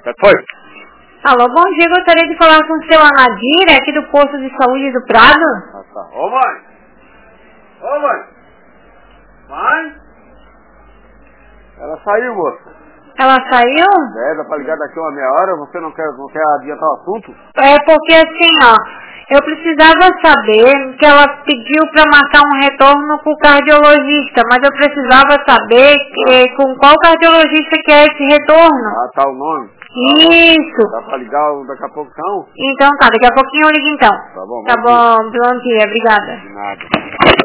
Foi. Alô, bom dia, gostaria de falar com o seu Anadir, aqui do posto de saúde do Prado. Ah, tá. Ô mãe! Ô mãe! Mãe? Ela saiu, moça. Ela saiu? Dá pra ligar daqui uma meia hora, você não quer adiantar o assunto? É porque assim, ó, eu precisava saber que ela pediu pra marcar um retorno com o cardiologista, mas eu precisava saber com qual cardiologista que é esse retorno. Ah, tá o nome? Isso. Dá pra ligar daqui a pouco então? Então tá, daqui a pouquinho eu ligo então. Tá bom. Tá bom, bom dia, obrigada. De nada.